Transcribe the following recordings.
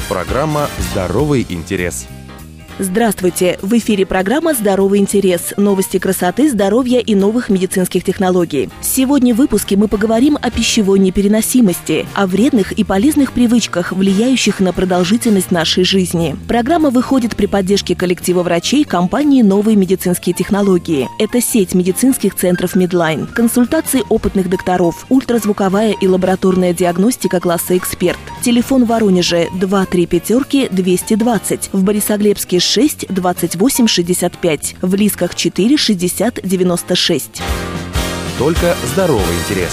Программа «Здоровый интерес». Здравствуйте! В эфире программа «Здоровый интерес». Новости красоты, здоровья и новых медицинских технологий. Сегодня в выпуске мы поговорим о пищевой непереносимости, о вредных и полезных привычках, влияющих на продолжительность нашей жизни. Программа выходит при поддержке коллектива врачей компании «Новые медицинские технологии». Это сеть медицинских центров Медлайн, консультации опытных докторов, ультразвуковая и лабораторная диагностика класса «Эксперт». Телефон в Воронеже 234-220, в Борисоглебске 6 28 65, в Лисках 4 60 96. Только здоровый интерес.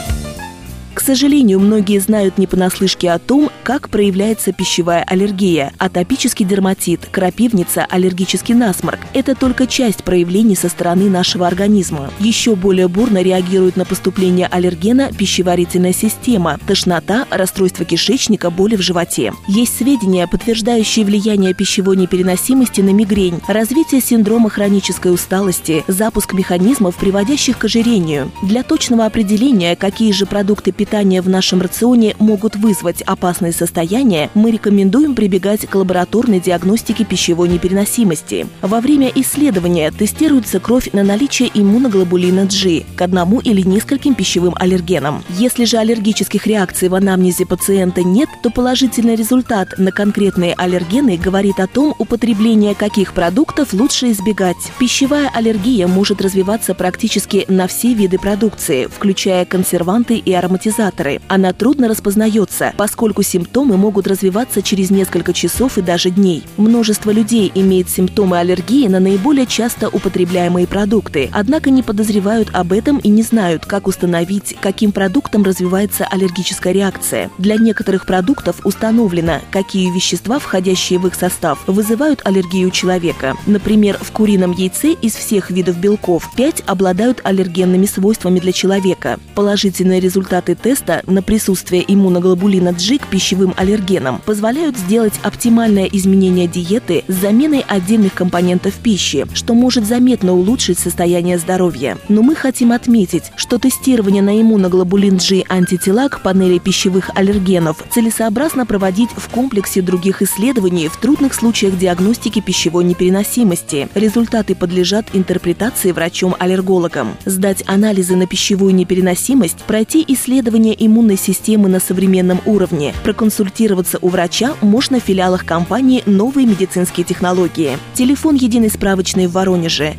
К сожалению, многие знают не понаслышке о том, как проявляется пищевая аллергия, атопический дерматит, крапивница, аллергический насморк. Это только часть проявлений со стороны нашего организма. Еще более бурно реагирует на поступление аллергена пищеварительная система, тошнота, расстройство кишечника, боли в животе. Есть сведения, подтверждающие влияние пищевой непереносимости на мигрень, развитие синдрома хронической усталости, запуск механизмов, приводящих к ожирению. Для точного определения, какие же продукты питания в нашем рационе могут вызвать опасные состояния, мы рекомендуем прибегать к лабораторной диагностике пищевой непереносимости. Во время исследования тестируется кровь на наличие иммуноглобулина G к одному или нескольким пищевым аллергенам. Если же аллергических реакций в анамнезе пациента нет, то положительный результат на конкретные аллергены говорит о том, употребление каких продуктов лучше избегать. Пищевая аллергия может развиваться практически на все виды продукции, включая консерванты и ароматизаторы. Она трудно распознается, поскольку симптомы могут развиваться через несколько часов и даже дней. Множество людей имеет симптомы аллергии на наиболее часто употребляемые продукты, однако не подозревают об этом и не знают, как установить, каким продуктом развивается аллергическая реакция. Для некоторых продуктов установлено, какие вещества, входящие в их состав, вызывают аллергию у человека. Например, в курином яйце из всех видов белков 5 обладают аллергенными свойствами для человека. Положительные результаты теста на присутствие иммуноглобулина G к пищевым аллергенам позволяют сделать оптимальное изменение диеты с заменой отдельных компонентов пищи, что может заметно улучшить состояние здоровья. Но мы хотим отметить, что тестирование на иммуноглобулин G антитела к панели пищевых аллергенов целесообразно проводить в комплексе других исследований в трудных случаях диагностики пищевой непереносимости. Результаты подлежат интерпретации врачом-аллергологом. Сдать анализы на пищевую непереносимость, пройти исследование иммунной системы на современном уровне. Проконсультироваться у врача можно в филиалах компании «Новые медицинские технологии». Телефон единой справочной в Воронеже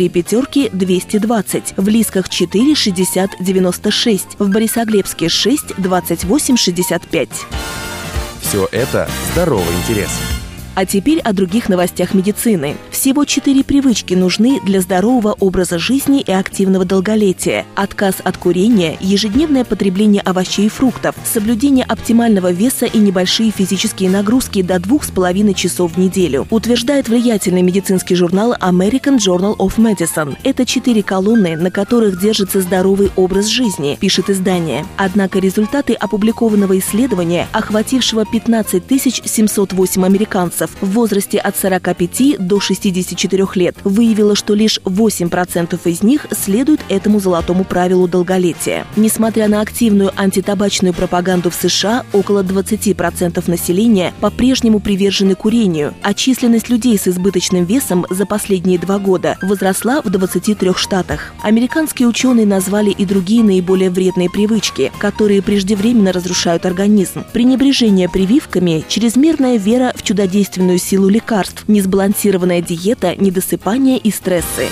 235-220, в Лисках 4 60 96, в Борисоглебске 6 28 65. Все это здоровый интерес. А теперь о других новостях медицины. Всего 4 привычки нужны для здорового образа жизни и активного долголетия. Отказ от курения, ежедневное потребление овощей и фруктов, соблюдение оптимального веса и небольшие физические нагрузки до 2,5 часов в неделю, утверждает влиятельный медицинский журнал American Journal of Medicine. Это 4 колонны, на которых держится здоровый образ жизни, пишет издание. Однако результаты опубликованного исследования, охватившего 15 708 американцев, в возрасте от 45 до 64 лет, выявило, что лишь 8% из них следуют этому золотому правилу долголетия. Несмотря на активную антитабачную пропаганду в США, около 20% населения по-прежнему привержены курению, а численность людей с избыточным весом за последние 2 года возросла в 23 штатах. Американские ученые назвали и другие наиболее вредные привычки, которые преждевременно разрушают организм: пренебрежение прививками, чрезмерная вера в чудодейственную силу лекарств, несбалансированная диета, недосыпание и стрессы.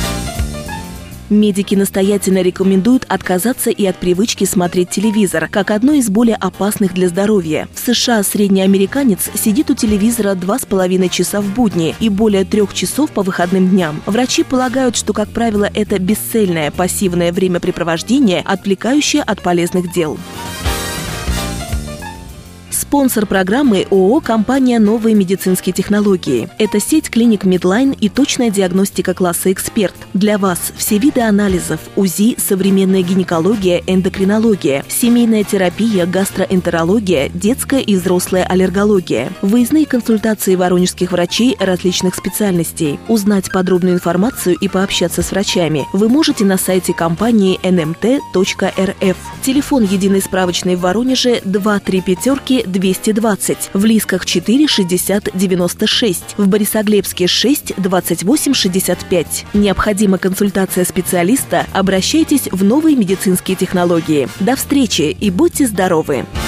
Медики настоятельно рекомендуют отказаться и от привычки смотреть телевизор, как одно из более опасных для здоровья. В США средний американец сидит у телевизора 2,5 часа в будни и более 3 часов по выходным дням. Врачи полагают, что, как правило, это бесцельное пассивное времяпрепровождение, отвлекающее от полезных дел. Спонсор программы – ООО «Компания «Новые медицинские технологии». Это сеть клиник Медлайн и точная диагностика класса «Эксперт». Для вас все виды анализов: УЗИ, современная гинекология, эндокринология, семейная терапия, гастроэнтерология, детская и взрослая аллергология, выездные консультации воронежских врачей различных специальностей. Узнать подробную информацию и пообщаться с врачами вы можете на сайте компании nmt.rf. Телефон единой справочной в Воронеже 235-220, 220, в Лисках 4 60 96, в Борисоглебске 6 28 65. Необходима консультация специалиста? Обращайтесь в новые медицинские технологии. До встречи и будьте здоровы!